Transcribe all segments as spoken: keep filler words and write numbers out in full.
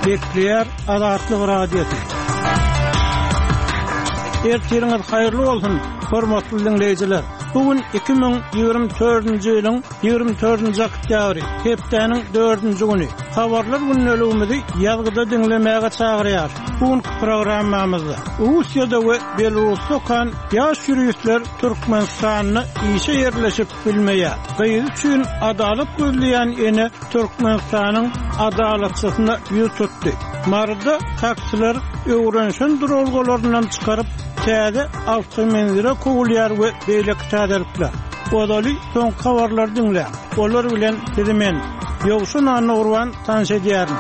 Bekleyer Azatlyk radiosu. Ertiriňiz haýyrly bolsun, hormatly dinleýijiler. Bugün iki bin ýygrimi dördünji ýylyň ýygrimi dördünji oktýabry, hepdeniň dördünji güni. Habarlar günnäligimizi ýazgyda dinlemäge çagyrýar. Bugün programmamyzda Russiýada we Belarusda kan ýaş ýürüýüşler Türkmenistanyny işe ýerleşip bilmeýär. Gyýy üçin adalet gözleýän ene Türkmenistanyň adaletçysyna ýüz tutdy. Marda taksiler öwrenşen durulgalaryndan çykaryp täze awtomobillere kowulýar we beýle täzelikler. Odaly soň habarlar dinle. Olar bilen dizimen ýogşun anurwan tanşedýärin.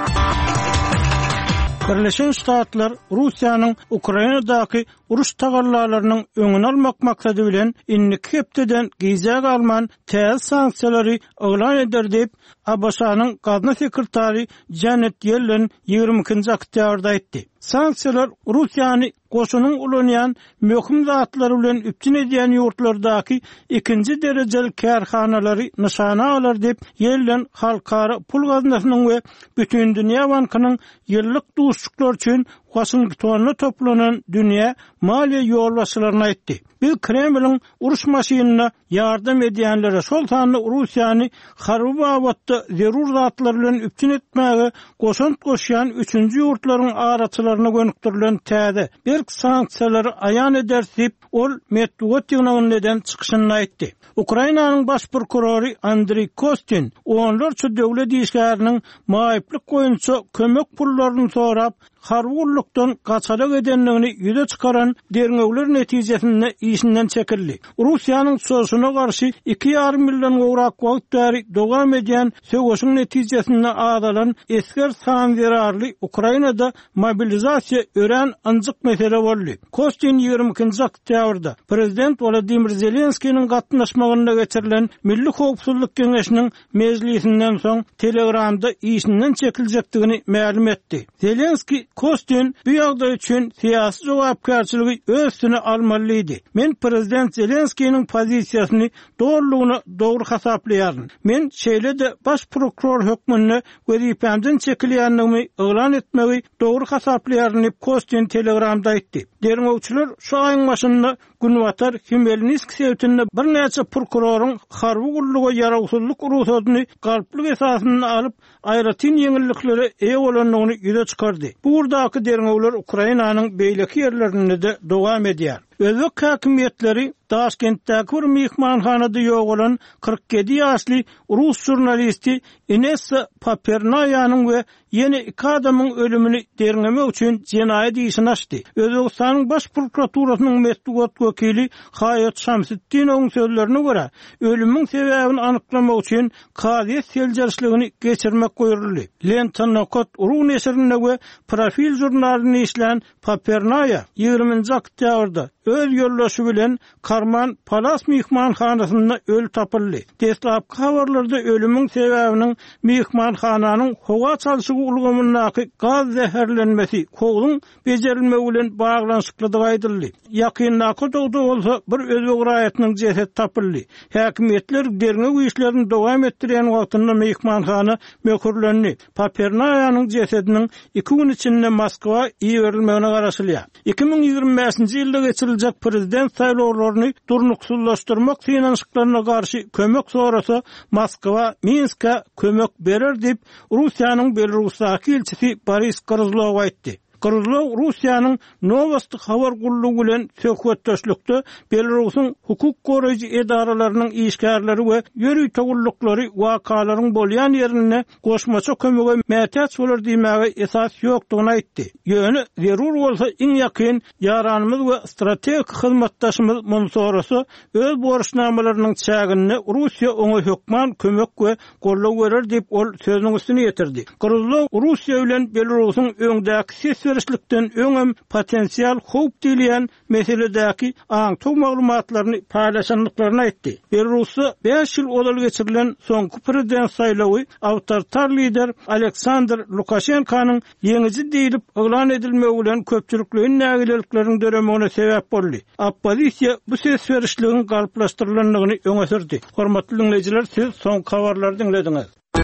Birleşen Ştatlar Russiýanyň Ukrainadaky uruş tagarlalarynyň öňüni almak maksady bilen innik hepdeden giýjak alman täze sanksiýalary oglan eder diýip A B S-nyň gazna sekretary Janet Yellen ýygrimi ikinji oktýabrda aýtdy. Sanksiýalar Russiýany goşunyň ulanýan möhüm zatlary bilen üptin edýän ýurtlardaky ikinji derejeli kärhanalary nyşana alar diýip Yellen halkara pul gaznasynyň we bütün dünýä bankynyň ýyllyk duşçuklar üçin Washingtonda toplanan dünýä maliýe ýolbaşçylaryna aýtdy. Biz Kremliň uruş maşynyna ýardam edýänlere şol sanly Russiýany harby wagtda zerur zatlar bilen üptin etmäge goşunt goşýan üçünji ýurtlaryň araçylaryna gönükdirilen täze bir sanksiýalary aýan eder diýip ol Medvedew ýygynyň çykyşyny aýtdy. Ukrainanyň baş prokurory Andrey Kostin onlarça döwlet işgäriniň maýyplyk goýunça kömek pullaryny sorap harwurlukdan gaçarak edenligini ýüze çykaran derňegler netijesinde işinden çekildi. Russiýanyň soşuna garşy iki ýarym million gowrak wagtary dowam edýän söwüşiň netijesinde adalan esker san zerarly Ukrainada mobilizasiýa ören anjyk mesele boldy. Kostin ýygrimi ikinji oktýabrda prezident Volodymyr Zelenskiýiň gatnaşmagyna geçirilen Milli Howpsuzlyk Keňeşiniň mejlisinden soň Telegramda işinden çekiljekdigini ma'lum etdi. Zelenski Kostin bu ýagdaý üçin syýasy jogapkärçiligi öz üstüne almalydy. Men prezident Zelenskiýiň pozisiýasyny dogrulygyny dogry hasaplaýaryn. Men şeýle-de baş prokuror hökmüne wezipemden çekilýänligimi oglan etmegi dogry hasaplaýaryn diýip Kostin Telegramda aýtdy. Derňewçiler şu aýyň başynda Günwatar Hmelnitsk sewtinde bir näçe prokuroryň harby gulluga ýarawsuzlyk urusatyny galplyk esasyny alyp aýratyn ýeňilliklere eýe bolanlygyny ýüze çykardy. Bu urdaky derňewler Ukrainanyň beýleki ýerlerinde de dowam edýär. Özbek häkimetleri Taşkentdäki bir mehmanhanada ýok bolan kırk yedi ýaşly rus jurnalisti Inessa Papernaýanyň we ýene iki adamyň ölümini derňemek üçin jenaýat işini açdy. Özbekistanyň baş prokuraturasynyň Medvedew wekili Hayat Şamsyddinowyň sözlerine görä, ölümüň sebäbini anyklamak üçin kadyet seljarçylygini geçirmek goýuldy. Lenta Nokot urun eserine we Profil jurnalyny işlän Papernaya ýygrimi oktýabrda öz ýollaşy bilen Karman Palas mehmanhanasyna öl tapyldy. Deslapky habarlarda ölümüň sebäbiniň mehmanhananyň howa çalşygy ulgamyndaky gaz zäherlenmesi, kowluň bejerilmegi bilen baglanyşyklydygy aýdyldy. Ýakyndaky dogda bolsa bir özbek raýatynyň jesedi tapyldy. Häkimetler derňek işlerini dowam etdirýän wagtynda mehmanhana möhürlendi. Papernaýanyň jesediniň iki gün içinde Moskwa ýerilmegine garaşylýar. iki bin ýygrimi beşinji ýylda geçiriljek prezident saýlawlaryny durnuksuzlaşdyrmak finansyklaryna garşy kömek sorasa Moskwa Minsk'e kömek berer diýip Russiýanyň Belarusdaky elçisi Boris Krylov aýtdy. Krylov Russiýanyň Novosti habar gullugy bilen söhbetdeşlikde Belarusyň hukuk goraýjy edaralarynyň işgärleri we ýörüý togullukları wakalaryň bolýan ýerine goşmaça kömege mätäç bolar diýmäge esas ýokdugyny aýtdy. Ýöne zerur bolsa iň ýakyn ýaranymyz we strategik hyzmatdaşymyz muny sorasa öz borçnamalarynyň çägini Russiýa oňa hökman kömek we gollaw berer diýip ol sözüniň üstüne ýetirdi. Krylov Russiýa bilen Belarusyň öňdäki Serişlikden öňem potensial howp diýilýän meseledäki aňtyk maglumatlaryny paýlaşanlyklaryny aýtdy. Belarusda beş ýyl odal geçirilen soňky prezident saýlawy awtoritar lider Aleksandr Lukashenkanyň ýeňiji diýilip oglan edilmegi bilen köpçülikliň nägilelikleriniň döremegine sebäp boldy. Oppozisiýa bu ses berişligiň galplaşdyrylanlygyny öňe sürdi. Hormatly dinleýijiler, siz soňky habarlary dinlediňiz.